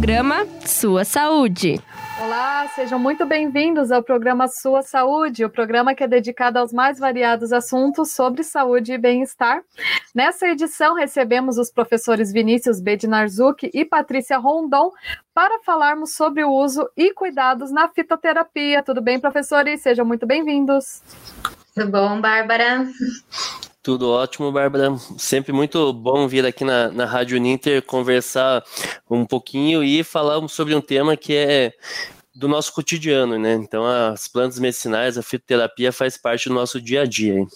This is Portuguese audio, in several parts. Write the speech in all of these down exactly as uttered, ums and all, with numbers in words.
programa Sua Saúde. Olá, sejam muito bem-vindos ao programa Sua Saúde, o programa que é dedicado aos mais variados assuntos sobre saúde e bem-estar. Nessa edição, recebemos os professores Vinícius Bednarczuk e Patrícia Rondon para falarmos sobre o uso e cuidados na fitoterapia. Tudo bem, professores? Sejam muito bem-vindos. Tudo bom, Bárbara? Tudo ótimo, Bárbara. Sempre muito bom vir aqui na, na Rádio Uninter conversar um pouquinho e falar sobre um tema que é do nosso cotidiano, né? Então, as plantas medicinais, a fitoterapia faz parte do nosso dia a dia, hein?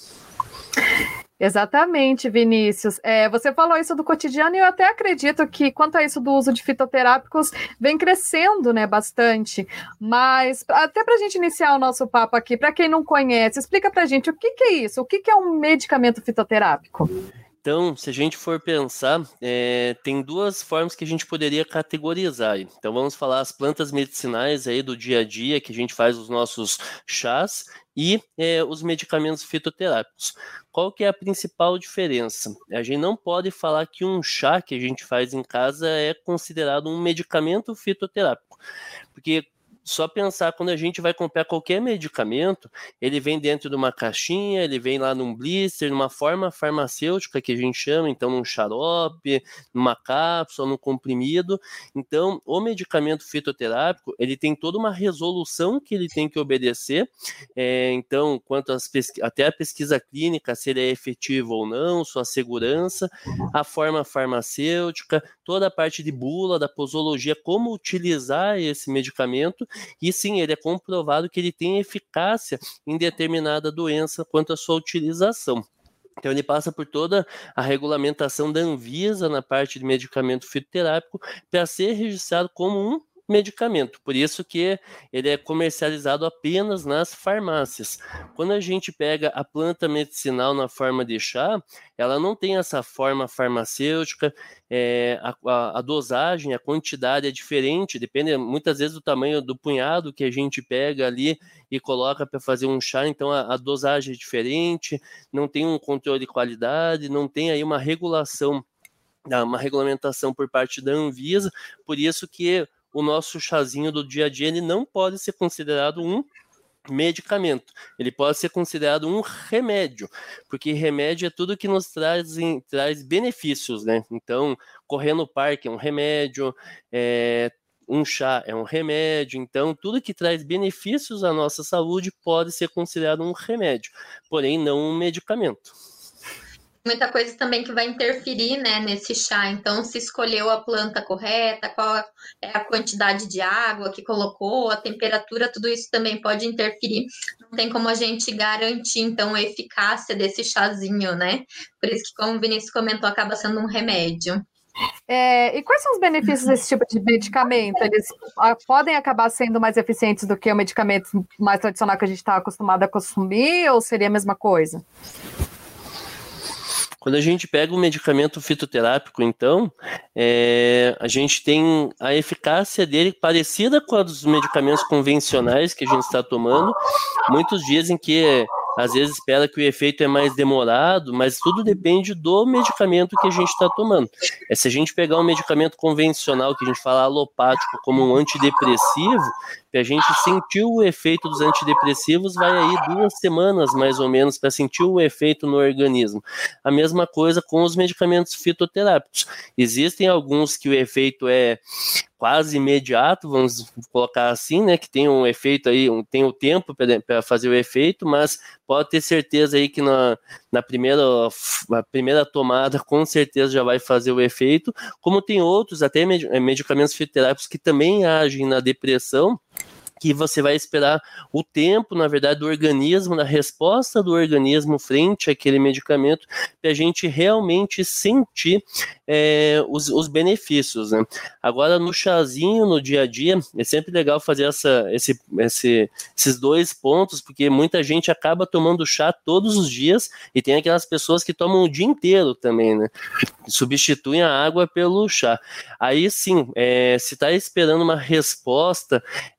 Exatamente, Vinícius. É, você falou isso do cotidiano e eu até acredito que, quanto a isso do uso de fitoterápicos, vem crescendo, né, bastante. Mas, até para a gente iniciar o nosso papo aqui, para quem não conhece, explica para a gente o que, que é isso, o que, que é um medicamento fitoterápico? Então, se a gente for pensar, é, tem duas formas que a gente poderia categorizar. Então, vamos falar as plantas medicinais aí do dia a dia, que a gente faz os nossos chás, e é, os medicamentos fitoterápicos. Qual que é a principal diferença? A gente não pode falar que um chá que a gente faz em casa é considerado um medicamento fitoterápico, porque só pensar, quando a gente vai comprar qualquer medicamento, ele vem dentro de uma caixinha, ele vem lá num blister, numa forma farmacêutica que a gente chama, então num xarope, numa cápsula, num comprimido. Então, o medicamento fitoterápico, ele tem toda uma resolução que ele tem que obedecer, é, então, quanto às pesqu- até a pesquisa clínica, se ele é efetivo ou não, sua segurança, a forma farmacêutica, toda a parte de bula, da posologia, como utilizar esse medicamento. E sim, ele é comprovado que ele tem eficácia em determinada doença quanto à sua utilização. Então, ele passa por toda a regulamentação da Anvisa na parte de medicamento fitoterápico para ser registrado como um medicamento. Por isso que ele é comercializado apenas nas farmácias. Quando a gente pega a planta medicinal na forma de chá, ela não tem essa forma farmacêutica, é, a, a, a dosagem, a quantidade é diferente, depende muitas vezes do tamanho do punhado que a gente pega ali e coloca para fazer um chá, então a, a dosagem é diferente, não tem um controle de qualidade, não tem aí uma regulação, uma regulamentação por parte da Anvisa, por isso que o nosso chazinho do dia a dia ele não pode ser considerado um medicamento, ele pode ser considerado um remédio, porque remédio é tudo que nos traz, em, traz benefícios, né? Então, correr no parque é um remédio, é, um chá é um remédio, então tudo que traz benefícios à nossa saúde pode ser considerado um remédio, porém não um medicamento. Muita coisa também que vai interferir, né, nesse chá. Então, se escolheu a planta correta, qual é a quantidade de água que colocou, a temperatura, tudo isso também pode interferir. Não tem como a gente garantir, então, a eficácia desse chazinho, né? Por isso que, como o Vinícius comentou, acaba sendo um remédio. É, e quais são os benefícios desse tipo de medicamento? Eles ah, podem acabar sendo mais eficientes do que o medicamento mais tradicional que a gente está acostumado a consumir, ou seria a mesma coisa? Quando a gente pega o medicamento fitoterápico, então, é, a gente tem a eficácia dele parecida com a dos medicamentos convencionais que a gente está tomando. Muitos dizem que, às vezes, espera que o efeito é mais demorado, mas tudo depende do medicamento que a gente está tomando. É, se a gente pegar um medicamento convencional, que a gente fala alopático, como um antidepressivo, para a gente sentir o efeito dos antidepressivos, vai aí duas semanas, mais ou menos, para sentir o efeito no organismo. A mesma coisa com os medicamentos fitoterápicos. Existem alguns que o efeito é quase imediato, vamos colocar assim, né, que tem um efeito aí, um, tem o tempo para fazer o efeito, mas pode ter certeza aí que na, na primeira, na primeira tomada, com certeza já vai fazer o efeito, como tem outros, até medicamentos fitoterápicos que também agem na depressão, que você vai esperar o tempo, na verdade, do organismo, da resposta do organismo frente àquele medicamento, para a gente realmente sentir é, os, os benefícios, né? Agora, no chazinho, no dia a dia, é sempre legal fazer essa, esse, esse, esses dois pontos, porque muita gente acaba tomando chá todos os dias, e tem aquelas pessoas que tomam o dia inteiro também, né? Substituem a água pelo chá. Aí sim, é, se está esperando uma resposta, é,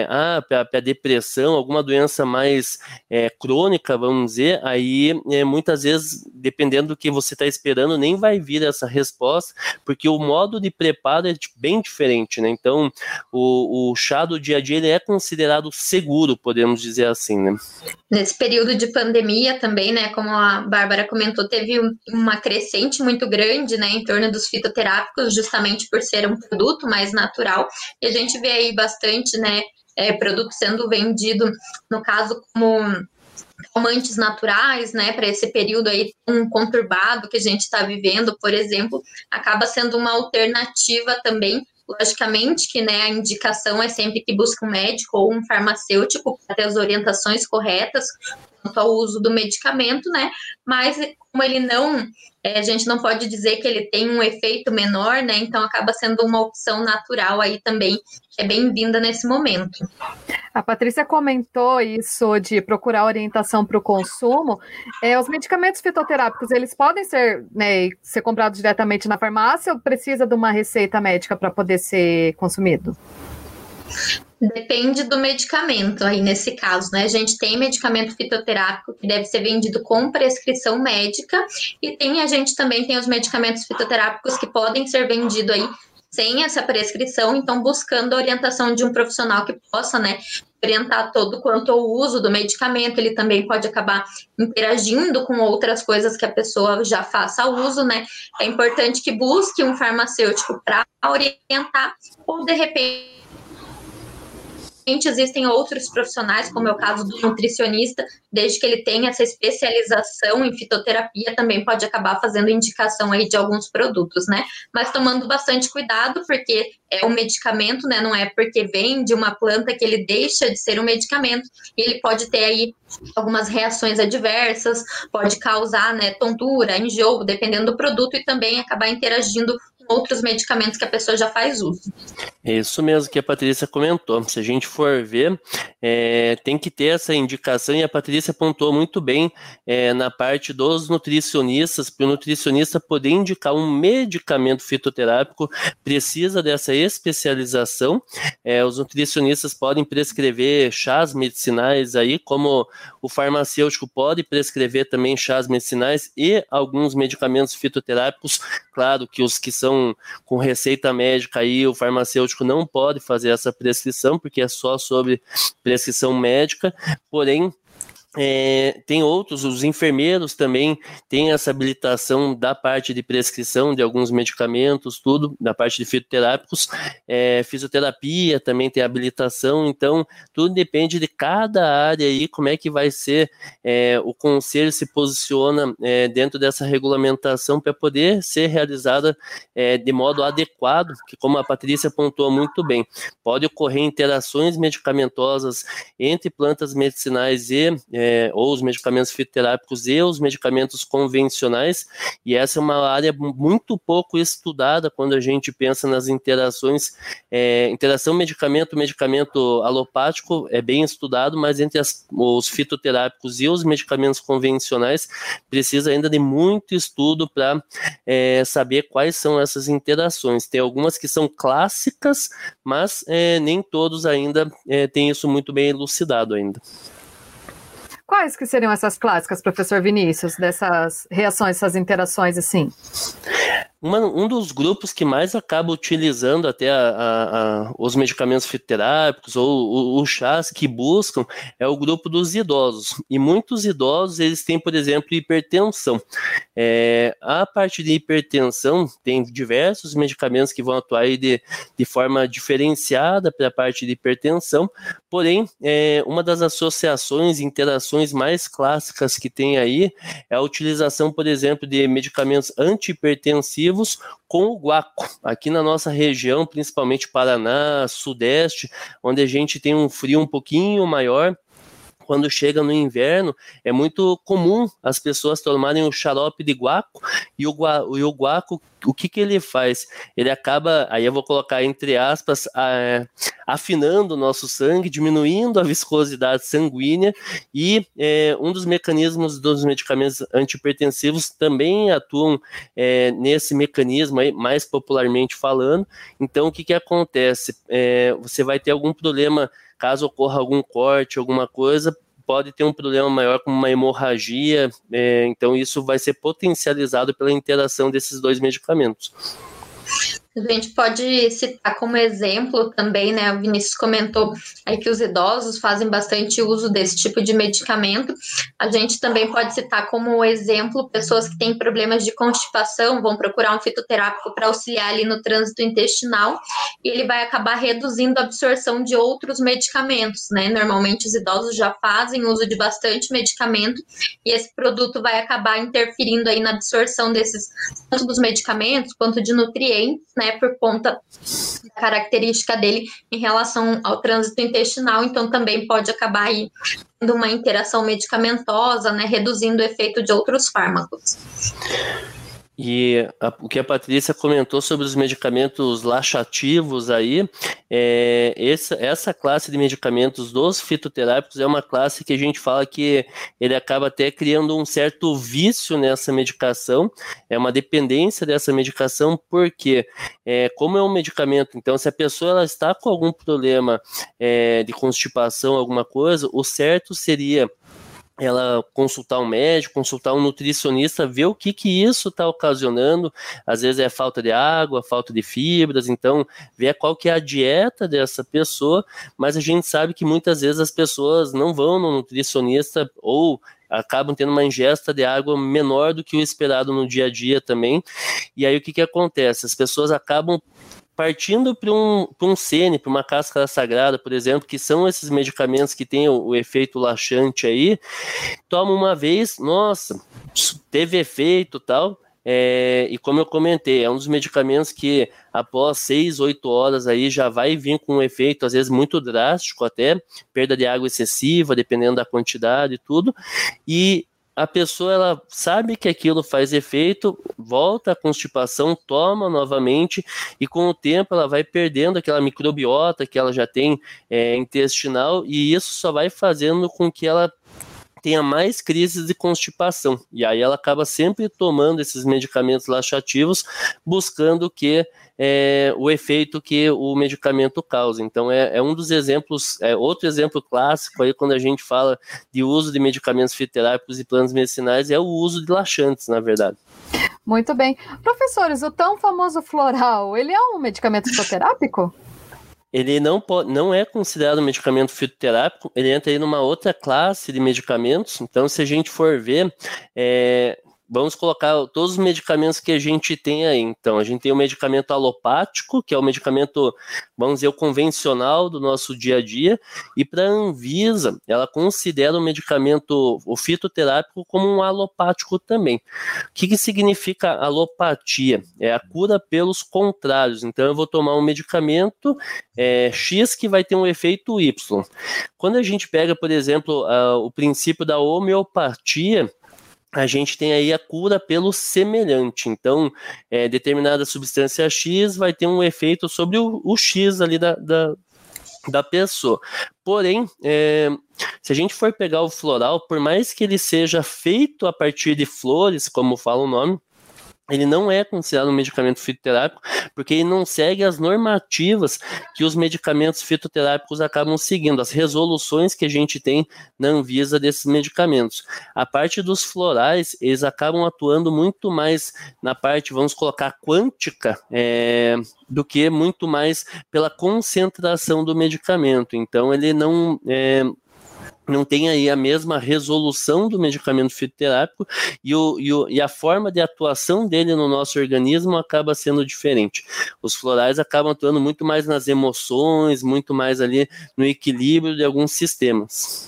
é, ah, para depressão, alguma doença mais é, crônica, vamos dizer, aí é, muitas vezes, dependendo do que você está esperando, nem vai vir essa resposta, porque o modo de preparo é bem diferente, né? Então, o, o chá do dia a dia ele é considerado seguro, podemos dizer assim, né? Nesse período de pandemia também, né, como a Bárbara comentou, teve uma crescente muito grande, né, em torno dos fitoterápicos, justamente por ser um produto mais natural, e a gente vê aí bastante, né, é, produto sendo vendido, no caso, como calmantes naturais, né, para esse período aí um conturbado que a gente está vivendo, por exemplo, acaba sendo uma alternativa também. Logicamente que, né, a indicação é sempre que busque um médico ou um farmacêutico para ter as orientações corretas quanto ao uso do medicamento, né, mas como ele não, é, a gente não pode dizer que ele tem um efeito menor, né, então acaba sendo uma opção natural aí também, que é bem-vinda nesse momento. A Patrícia comentou isso de procurar orientação para o consumo. É, os medicamentos fitoterápicos, eles podem ser, né, ser comprados diretamente na farmácia ou precisa de uma receita médica para poder ser consumido? Depende do medicamento aí nesse caso, né? A gente tem medicamento fitoterápico que deve ser vendido com prescrição médica e tem, a gente também tem os medicamentos fitoterápicos que podem ser vendidos aí sem essa prescrição, então buscando a orientação de um profissional que possa, né, orientar todo quanto ao uso do medicamento. Ele também pode acabar interagindo com outras coisas que a pessoa já faça uso, né? É importante que busque um farmacêutico para orientar ou, de repente, existem outros profissionais, como é o caso do nutricionista, desde que ele tenha essa especialização em fitoterapia, também pode acabar fazendo indicação aí de alguns produtos, né? Mas tomando bastante cuidado, porque é um medicamento, né? Não é porque vem de uma planta que ele deixa de ser um medicamento, e ele pode ter aí algumas reações adversas, pode causar, né, tontura, enjoo, dependendo do produto, e também acabar interagindo com outros medicamentos que a pessoa já faz uso. É isso mesmo que a Patrícia comentou. Se a gente for ver, é, tem que ter essa indicação, e a Patrícia apontou muito bem é, na parte dos nutricionistas, para o nutricionista poder indicar um medicamento fitoterápico, precisa dessa especialização. É, os nutricionistas podem prescrever chás medicinais aí, como o farmacêutico pode prescrever também chás medicinais e alguns medicamentos fitoterápicos. Claro que os que são com receita médica aí, o farmacêutico não pode fazer essa prescrição, porque é só sobre prescrição médica, porém, É, tem outros, os enfermeiros também têm essa habilitação da parte de prescrição de alguns medicamentos, tudo, da parte de fitoterápicos, é, fisioterapia também tem habilitação, então tudo depende de cada área aí, como é que vai ser, é, o conselho se posiciona é, dentro dessa regulamentação para poder ser realizada é, de modo adequado, que como a Patrícia apontou muito bem, pode ocorrer interações medicamentosas entre plantas medicinais e é, É, ou os medicamentos fitoterápicos e os medicamentos convencionais, e essa é uma área muito pouco estudada quando a gente pensa nas interações, é, interação medicamento-medicamento alopático é bem estudado, mas entre as, os fitoterápicos e os medicamentos convencionais precisa ainda de muito estudo para é, saber quais são essas interações. Tem algumas que são clássicas, mas é, nem todos ainda é, têm isso muito bem elucidado ainda. Quais que seriam essas clássicas, professor Vinícius, dessas reações, essas interações assim? Uma, um dos grupos que mais acaba utilizando até a, a, a, os medicamentos fitoterápicos ou os chás que buscam é o grupo dos idosos. E muitos idosos, eles têm, por exemplo, hipertensão. É, a parte de hipertensão, tem diversos medicamentos que vão atuar aí de, de forma diferenciada para a parte de hipertensão, porém, é, uma das associações, interações mais clássicas que tem aí é a utilização, por exemplo, de medicamentos antihipertensivos com o guaco. Aqui na nossa região, principalmente Paraná, Sudeste, onde a gente tem um frio um pouquinho maior, quando chega no inverno, é muito comum as pessoas tomarem o xarope de guaco, e o, gua, e o guaco, o que, que ele faz? Ele acaba, aí eu vou colocar entre aspas, a, afinando o nosso sangue, diminuindo a viscosidade sanguínea, e é, um dos mecanismos dos medicamentos antihipertensivos também atuam é, nesse mecanismo aí, mais popularmente falando. Então, o que, que acontece? É, você vai ter algum problema, caso ocorra algum corte, alguma coisa, pode ter um problema maior como uma hemorragia, é, então isso vai ser potencializado pela interação desses dois medicamentos. A gente pode citar como exemplo também, né, o Vinícius comentou aí que os idosos fazem bastante uso desse tipo de medicamento. A gente também pode citar como exemplo pessoas que têm problemas de constipação, vão procurar um fitoterápico para auxiliar ali no trânsito intestinal, e ele vai acabar reduzindo a absorção de outros medicamentos, né? Normalmente os idosos já fazem uso de bastante medicamento, e esse produto vai acabar interferindo aí na absorção desses, tanto dos medicamentos quanto de nutrientes, né, por conta da característica dele em relação ao trânsito intestinal. Então também pode acabar aí tendo uma interação medicamentosa, né, reduzindo o efeito de outros fármacos. E a, o que a Patrícia comentou sobre os medicamentos laxativos aí, é, essa, essa classe de medicamentos dos fitoterápicos é uma classe que a gente fala que ele acaba até criando um certo vício nessa medicação, é uma dependência dessa medicação, porque é, como é um medicamento, então se a pessoa ela está com algum problema é, de constipação, alguma coisa, o certo seria ela consultar um médico, consultar um nutricionista, ver o que que isso está ocasionando. Às vezes é falta de água, falta de fibras, então ver qual que é a dieta dessa pessoa, mas a gente sabe que muitas vezes as pessoas não vão no nutricionista ou acabam tendo uma ingesta de água menor do que o esperado no dia a dia também, e aí o que que acontece? As pessoas acabam partindo para um, para um C N, para uma cáscara sagrada, por exemplo, que são esses medicamentos que têm o, o efeito laxante aí, toma uma vez, nossa, teve efeito e tal, é, e como eu comentei, é um dos medicamentos que após seis, oito horas aí já vai vir com um efeito, às vezes muito drástico até, perda de água excessiva, dependendo da quantidade e tudo, e a pessoa ela sabe que aquilo faz efeito, volta à constipação, toma novamente, e com o tempo ela vai perdendo aquela microbiota que ela já tem é, intestinal, e isso só vai fazendo com que ela tenha mais crises de constipação, e aí ela acaba sempre tomando esses medicamentos laxativos, buscando que é, o efeito que o medicamento causa. Então é, é um dos exemplos, é outro exemplo clássico aí quando a gente fala de uso de medicamentos fitoterápicos e plantas medicinais, é o uso de laxantes, na verdade. Muito bem. Professores, o tão famoso floral, ele é um medicamento fitoterápico? Ele não, pode, não é considerado um medicamento fitoterápico, ele entra aí numa outra classe de medicamentos. Então, se a gente for ver, é, vamos colocar todos os medicamentos que a gente tem aí. Então, a gente tem o medicamento alopático, que é o medicamento, vamos dizer, o convencional do nosso dia a dia, e para a Anvisa, ela considera o medicamento, o fitoterápico, como um alopático também. O que, que significa alopatia? É a cura pelos contrários. Então, eu vou tomar um medicamento é, X que vai ter um efeito Y. Quando a gente pega, por exemplo, a, o princípio da homeopatia, a gente tem aí a cura pelo semelhante. Então, é, determinada substância X vai ter um efeito sobre o, o X ali da, da, da pessoa. Porém, é, se a gente for pegar o floral, por mais que ele seja feito a partir de flores, como fala o nome, ele não é considerado um medicamento fitoterápico, porque ele não segue as normativas que os medicamentos fitoterápicos acabam seguindo, as resoluções que a gente tem na Anvisa desses medicamentos. A parte dos florais, eles acabam atuando muito mais na parte, vamos colocar, quântica, é, do que muito mais pela concentração do medicamento. Então, ele não... É, não tem aí a mesma resolução do medicamento fitoterápico e, o, e, o, e a forma de atuação dele no nosso organismo acaba sendo diferente. Os florais acabam atuando muito mais nas emoções, muito mais ali no equilíbrio de alguns sistemas.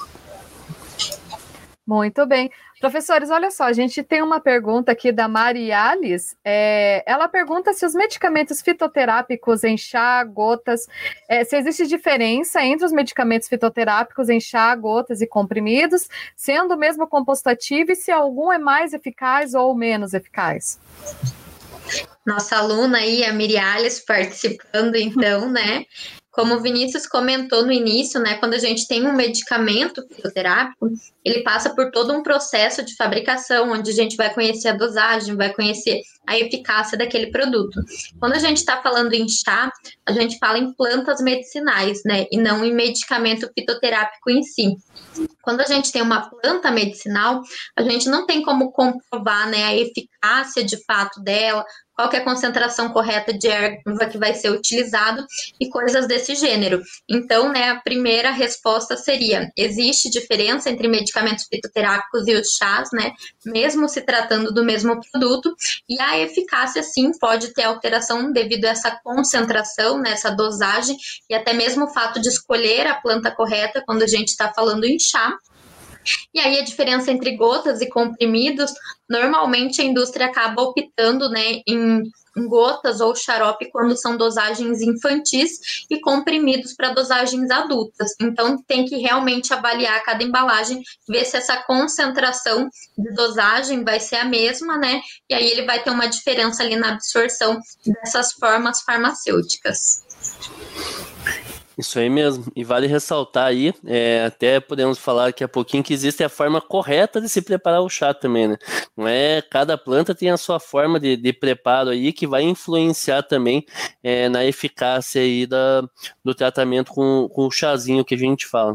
Muito bem. Professores, olha só, a gente tem uma pergunta aqui da Mari Alice. É, ela pergunta se os medicamentos fitoterápicos em chá, gotas, é, se existe diferença entre os medicamentos fitoterápicos em chá, gotas e comprimidos, sendo o mesmo composto ativo, e se algum é mais eficaz ou menos eficaz. nossa aluna aí, a Miriales, participando, então, né? Como o Vinícius comentou no início, né, quando a gente tem um medicamento fitoterápico, ele passa por todo um processo de fabricação, onde a gente vai conhecer a dosagem, vai conhecer a eficácia daquele produto. Quando a gente está falando em chá, a gente fala em plantas medicinais, né, e não em medicamento fitoterápico em si. Quando a gente tem uma planta medicinal, a gente não tem como comprovar, né, a eficácia de fato dela, qual que é a concentração correta de erva que vai ser utilizado e coisas desse gênero. Então, né, a primeira resposta seria, existe diferença entre medicamentos fitoterápicos e os chás, né, mesmo se tratando do mesmo produto, e a eficácia, sim, pode ter alteração devido a essa concentração, né, essa dosagem, e até mesmo o fato de escolher a planta correta quando a gente está falando em chá. E aí a diferença entre gotas e comprimidos, normalmente a indústria acaba optando, né, em, em gotas ou xarope quando são dosagens infantis e comprimidos para dosagens adultas. Então tem que realmente avaliar cada embalagem, ver se essa concentração de dosagem vai ser a mesma, né? E aí ele vai ter uma diferença ali na absorção dessas formas farmacêuticas. Isso aí mesmo, e vale ressaltar aí, é, até podemos falar daqui a pouquinho que existe a forma correta de se preparar o chá também, né? Não é, cada planta tem a sua forma de, de preparo aí que vai influenciar também é, na eficácia aí da, do tratamento com, com o chazinho que a gente fala.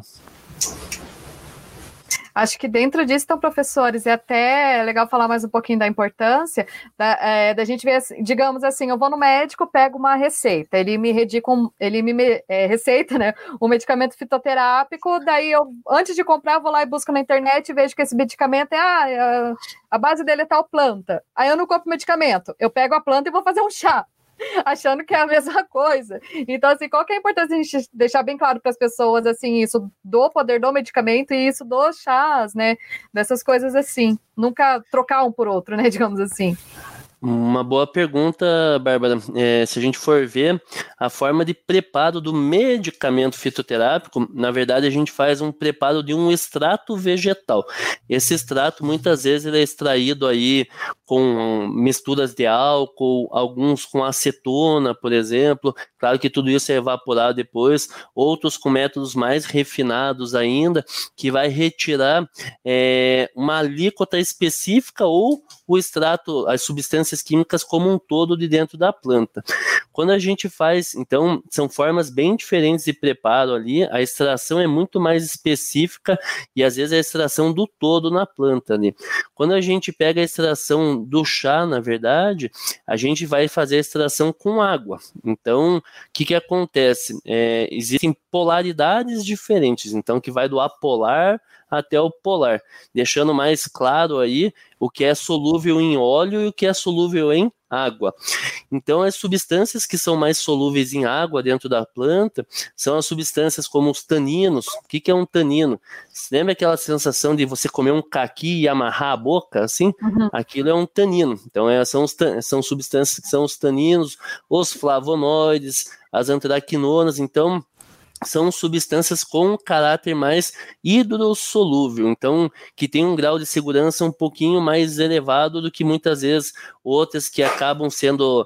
Acho que dentro disso estão professores, e até é legal falar mais um pouquinho da importância da, é, da gente ver, digamos assim, eu vou no médico, pego uma receita, ele me redica um, ele me é, receita, né, um medicamento fitoterápico, daí eu, antes de comprar, vou lá e busco na internet e vejo que esse medicamento é, ah, a base dele é tal planta, aí eu não compro medicamento, eu pego a planta e vou fazer um chá, achando que é a mesma coisa. Então, assim, qual que é a importância de a gente deixar bem claro para as pessoas, assim, isso do poder do medicamento e isso dos chás, né, dessas coisas assim, nunca trocar um por outro, né, digamos assim. Uma boa pergunta, Bárbara. É, se a gente for ver a forma de preparo do medicamento fitoterápico, na verdade a gente faz um preparo de um extrato vegetal. Esse extrato muitas vezes ele é extraído aí com misturas de álcool, alguns com acetona, por exemplo. Claro que tudo isso é evaporado depois, outros com métodos mais refinados ainda, que vai retirar é, uma alíquota específica ou o extrato, as substâncias químicas como um todo de dentro da planta. Quando a gente faz, então, são formas bem diferentes de preparo ali, a extração é muito mais específica e às vezes a extração do todo na planta ali. Quando a gente pega a extração do chá, na verdade, a gente vai fazer a extração com água. Então, o que que acontece? É, existem polaridades diferentes, então, que vai do apolar até o polar, deixando mais claro aí o que é solúvel em óleo e o que é solúvel em água. Então, as substâncias que são mais solúveis em água dentro da planta são as substâncias como os taninos. O que que é um tanino? Você lembra aquela sensação de você comer um caqui e amarrar a boca, assim? Uhum. Aquilo é um tanino. Então, é, são, os, são substâncias que são os taninos, os flavonoides, as antraquinonas. Então, são substâncias com caráter mais hidrossolúvel, então que tem um grau de segurança um pouquinho mais elevado do que muitas vezes outras que acabam sendo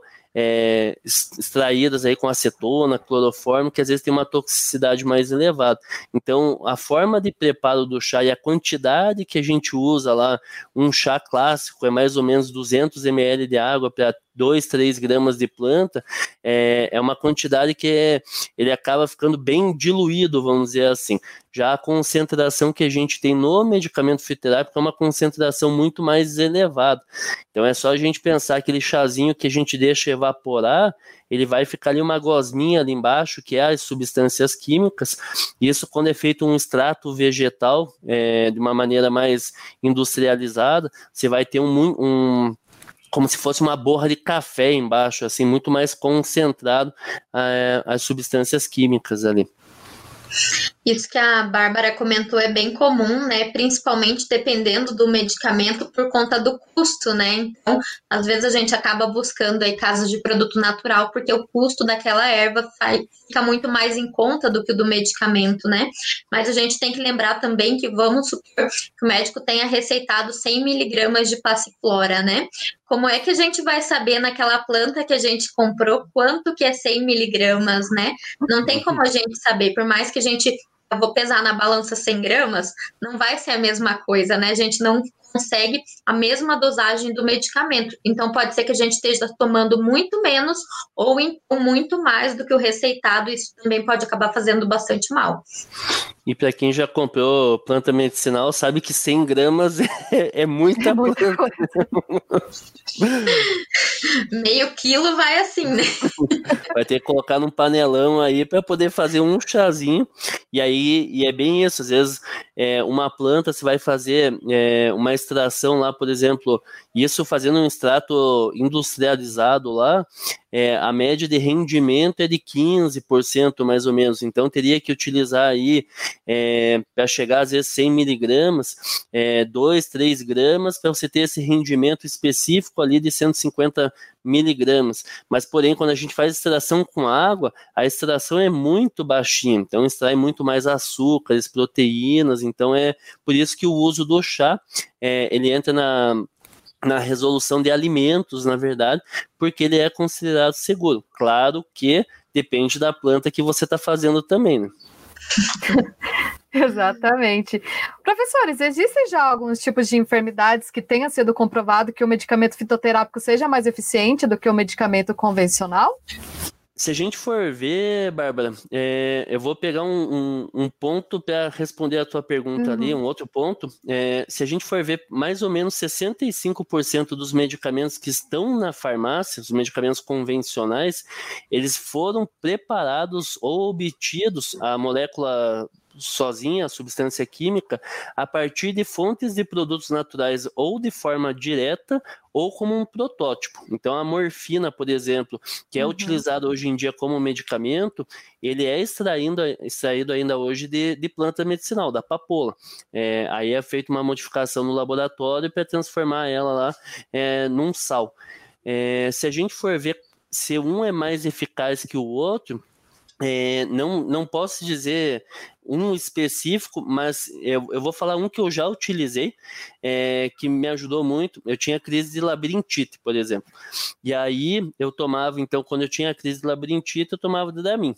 é, extraídas aí com acetona, clorofórmio, que às vezes tem uma toxicidade mais elevada. Então, a forma de preparo do chá e a quantidade que a gente usa lá, um chá clássico é mais ou menos duzentos mililitros de água para dois, três gramas de planta, é, é uma quantidade que é, ele acaba ficando bem diluído, vamos dizer assim. Já a concentração que a gente tem no medicamento fitoterápico é uma concentração muito mais elevada. Então é só a gente pensar aquele chazinho que a gente deixa evaporar, ele vai ficar ali uma gosminha ali embaixo, que é as substâncias químicas. Isso quando é feito um extrato vegetal, é, de uma maneira mais industrializada, você vai ter um... um como se fosse uma borra de café embaixo, assim, muito mais concentrado uh, as substâncias químicas ali. Isso que a Bárbara comentou é bem comum, né? Principalmente dependendo do medicamento por conta do custo, né? Então, às vezes a gente acaba buscando aí casos de produto natural porque o custo daquela erva faz, fica muito mais em conta do que o do medicamento, né? Mas a gente tem que lembrar também que vamos supor que o médico tenha receitado cem miligramas de passiflora, né? Como é que a gente vai saber naquela planta que a gente comprou quanto que é cem miligramas, né? Não tem como a gente saber, por mais que a gente, eu vou pesar na balança cem gramas, não vai ser a mesma coisa, né? A gente não consegue a mesma dosagem do medicamento. Então, pode ser que a gente esteja tomando muito menos ou muito mais do que o receitado, isso também pode acabar fazendo bastante mal. E para quem já comprou planta medicinal, sabe que cem gramas é, é muita é muita planta. Meio quilo vai assim, né? Vai ter que colocar num panelão aí para poder fazer um chazinho. E aí, e é bem isso, às vezes é, uma planta você vai fazer é, uma extração lá, por exemplo, isso fazendo um extrato industrializado lá, é, a média de rendimento é de quinze por cento mais ou menos, então teria que utilizar aí é, para chegar às vezes cem miligramas, é, dois, três gramas para você ter esse rendimento específico ali de cento e cinquenta miligramas, mas porém quando a gente faz extração com água, a extração é muito baixinha, então extrai muito mais açúcares, proteínas, então é por isso que o uso do chá, é, ele entra na na resolução de alimentos, na verdade, porque ele é considerado seguro. Claro que depende da planta que você está fazendo também, né? Exatamente. Professores, existem já alguns tipos de enfermidades que tenha sido comprovado que o medicamento fitoterápico seja mais eficiente do que o medicamento convencional? Se a gente for ver, Bárbara, é, eu vou pegar um, um, um ponto para responder a tua pergunta uhum. ali, um outro ponto. É, se a gente for ver, mais ou menos sessenta e cinco por cento dos medicamentos que estão na farmácia, os medicamentos convencionais, eles foram preparados ou obtidos, a molécula sozinha, a substância química, a partir de fontes de produtos naturais ou de forma direta ou como um protótipo. Então a morfina, por exemplo, que é uhum. utilizada hoje em dia como medicamento, ele é extraído, extraído ainda hoje de, de planta medicinal, da papoula. É, aí é feita uma modificação no laboratório para transformar ela lá é, num sal. É, se a gente for ver se um é mais eficaz que o outro, É, não, não posso dizer um específico, mas eu, eu vou falar um que eu já utilizei, é, que me ajudou muito. Eu tinha crise de labirintite, por exemplo. E aí eu tomava, então, quando eu tinha crise de labirintite, eu tomava Dramin.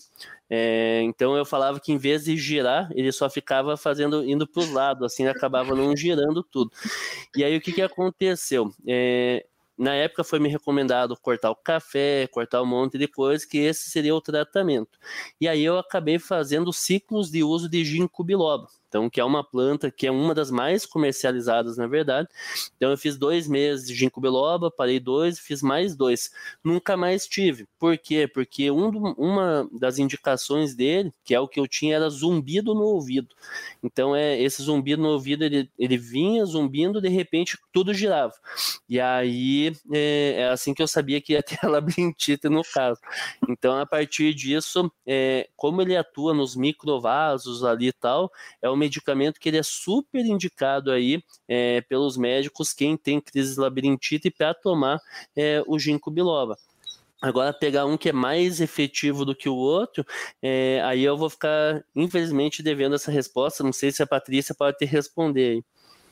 É, então eu falava que em vez de girar, ele só ficava fazendo, indo para os lados, assim, acabava não girando tudo. E aí o que, que aconteceu? É, Na época foi me recomendado cortar o café, cortar um monte de coisa, que esse seria o tratamento. E aí eu acabei fazendo ciclos de uso de ginkgo biloba, então, que é uma planta que é uma das mais comercializadas, na verdade. Então eu fiz dois meses de ginkgo biloba, parei dois, fiz mais dois. Nunca mais tive. Por quê? Porque um, uma das indicações dele, que é o que eu tinha, era zumbido no ouvido. Então é, esse zumbido no ouvido, ele, ele vinha zumbindo, de repente tudo girava. E aí é, é assim que eu sabia que ia ter a labirintite no caso. Então a partir disso, é, como ele atua nos microvasos ali e tal, é um medicamento que ele é super indicado aí é, pelos médicos, quem tem crise de labirintite, para tomar é, o ginkgo biloba. Agora, pegar um que é mais efetivo do que o outro, é, aí eu vou ficar, infelizmente, devendo essa resposta. Não sei se a Patrícia pode te responder aí.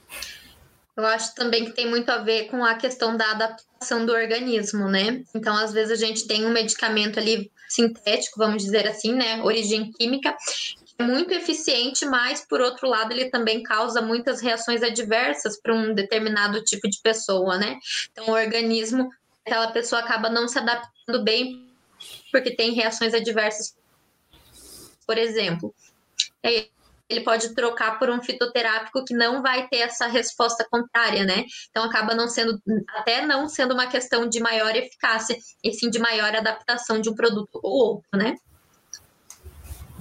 Eu acho também que tem muito a ver com a questão da adaptação do organismo, né? Então, às vezes, a gente tem um medicamento ali sintético, vamos dizer assim, né? Origem química, é muito eficiente, mas, por outro lado, ele também causa muitas reações adversas para um determinado tipo de pessoa, né? Então, o organismo, aquela pessoa acaba não se adaptando bem porque tem reações adversas. Por exemplo, ele pode trocar por um fitoterápico que não vai ter essa resposta contrária, né? Então, acaba não sendo, até não sendo uma questão de maior eficácia, e sim de maior adaptação de um produto ou outro, né?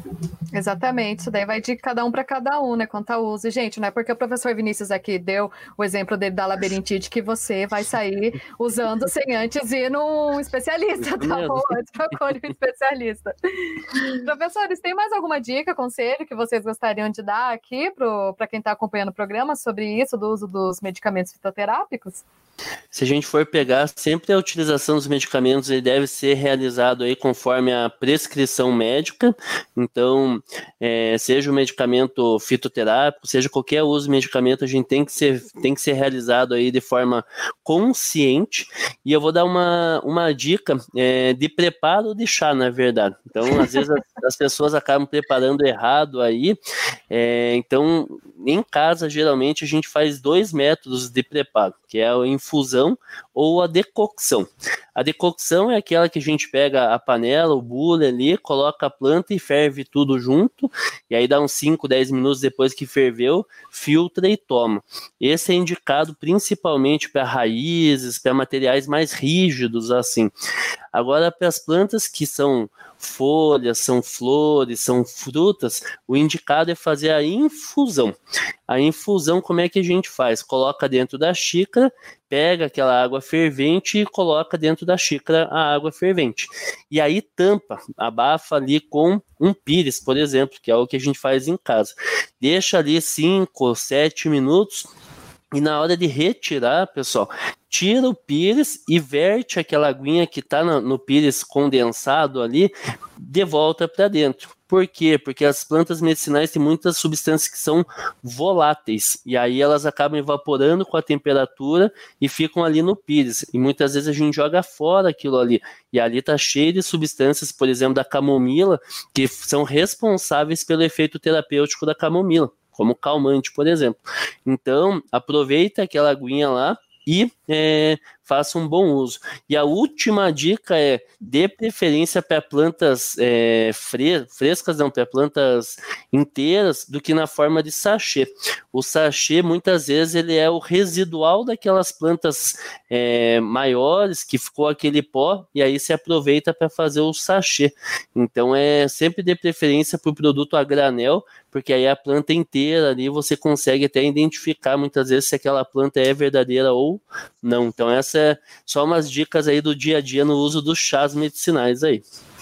Exatamente, isso daí vai de cada um para cada um, né, quanto ao uso. E, gente, não é porque o professor Vinícius aqui deu o exemplo dele da labirintite que você vai sair usando sem antes ir num especialista, tá bom? Antes procure um especialista. Professores, tem mais alguma dica, conselho que vocês gostariam de dar aqui para quem está acompanhando o programa sobre isso, do uso dos medicamentos fitoterápicos? Se a gente for pegar, sempre a utilização dos medicamentos ele deve ser realizado aí conforme a prescrição médica. Então, é, seja o medicamento fitoterápico, seja qualquer uso de medicamento, a gente tem que ser, tem que ser realizado aí de forma consciente. E eu vou dar uma, uma dica é, de preparo de chá, na verdade. Então, às vezes as, as pessoas acabam preparando errado aí. É, então, em casa, geralmente, a gente faz dois métodos de preparo, que é a infusão ou a decocção. A decocção é aquela que a gente pega a panela, o bule ali, coloca a planta e ferve tudo junto, e aí dá uns cinco, dez minutos depois que ferveu, filtra e toma. Esse é indicado principalmente para raízes, para materiais mais rígidos, assim. Agora, para as plantas que são folhas, são flores, são frutas, o indicado é fazer a infusão. A infusão, como é que a gente faz? Coloca dentro da xícara, pega aquela água fervente e coloca dentro da xícara a água fervente. E aí tampa, abafa ali com um pires, por exemplo, que é o que a gente faz em casa. Deixa ali cinco, sete minutos. E na hora de retirar, pessoal, tira o pires e verte aquela aguinha que está no, no pires condensado ali de volta para dentro. Por quê? Porque as plantas medicinais têm muitas substâncias que são voláteis, e aí elas acabam evaporando com a temperatura e ficam ali no pires. E muitas vezes a gente joga fora aquilo ali, e ali está cheio de substâncias, por exemplo, da camomila, que são responsáveis pelo efeito terapêutico da camomila, como calmante, por exemplo. Então, aproveita aquela aguinha lá e é, faça um bom uso. E a última dica é, dê preferência para plantas é, fre- frescas, não, para plantas inteiras, do que na forma de sachê. O sachê, muitas vezes, ele é o residual daquelas plantas é, maiores, que ficou aquele pó, e aí se aproveita para fazer o sachê. Então, é sempre dê preferência para o produto a granel, porque aí a planta inteira ali você consegue até identificar muitas vezes se aquela planta é verdadeira ou não. Então essa é só umas dicas aí do dia a dia no uso dos chás medicinais aí.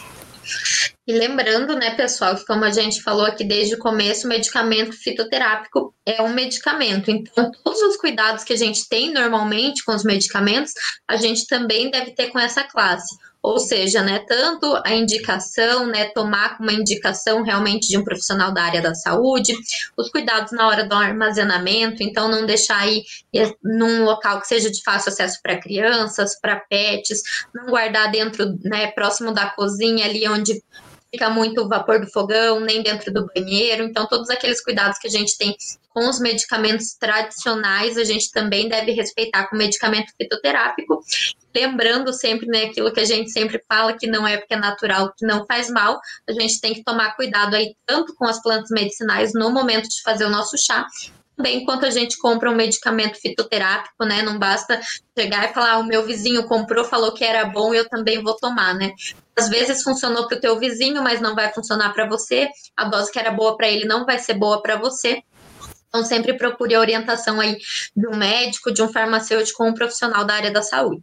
E lembrando, né, pessoal, que como a gente falou aqui desde o começo, o medicamento fitoterápico é um medicamento. Então, todos os cuidados que a gente tem normalmente com os medicamentos, a gente também deve ter com essa classe. Ou seja, né, tanto a indicação, né, tomar com uma indicação realmente de um profissional da área da saúde, os cuidados na hora do armazenamento, então não deixar aí num local que seja de fácil acesso para crianças, para pets, não guardar dentro, né, próximo da cozinha ali onde fica muito o vapor do fogão, nem dentro do banheiro. Então, todos aqueles cuidados que a gente tem com os medicamentos tradicionais, a gente também deve respeitar com o medicamento fitoterápico. Lembrando sempre, né, aquilo que a gente sempre fala, que não é porque é natural, que não faz mal, a gente tem que tomar cuidado aí tanto com as plantas medicinais no momento de fazer o nosso chá, também enquanto a gente compra um medicamento fitoterápico, né, não basta chegar e falar, ah, o meu vizinho comprou, falou que era bom, eu também vou tomar, né. Às vezes funcionou para o teu vizinho, mas não vai funcionar para você, a dose que era boa para ele não vai ser boa para você. Então, sempre procure a orientação aí de um médico, de um farmacêutico ou um profissional da área da saúde.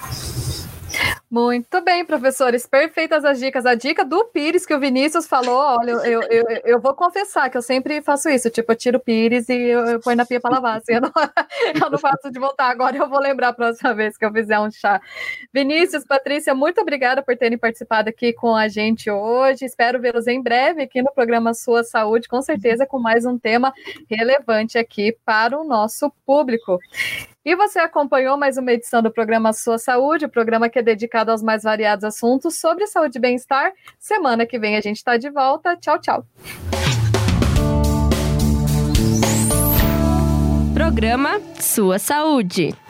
Muito bem, professores, perfeitas as dicas. A dica do pires que o Vinícius falou, olha, eu, eu, eu vou confessar que eu sempre faço isso, tipo, eu tiro o pires e eu, eu ponho na pia para lavar, assim, eu não, eu não faço de voltar agora, eu vou lembrar a próxima vez que eu fizer um chá. Vinícius, Patrícia, muito obrigada por terem participado aqui com a gente hoje, espero vê-los em breve aqui no programa Sua Saúde, com certeza com mais um tema relevante aqui para o nosso público. E você acompanhou mais uma edição do programa Sua Saúde, o programa que é dedicado aos mais variados assuntos sobre saúde e bem-estar. Semana que vem a gente está de volta. Tchau, tchau. Programa Sua Saúde.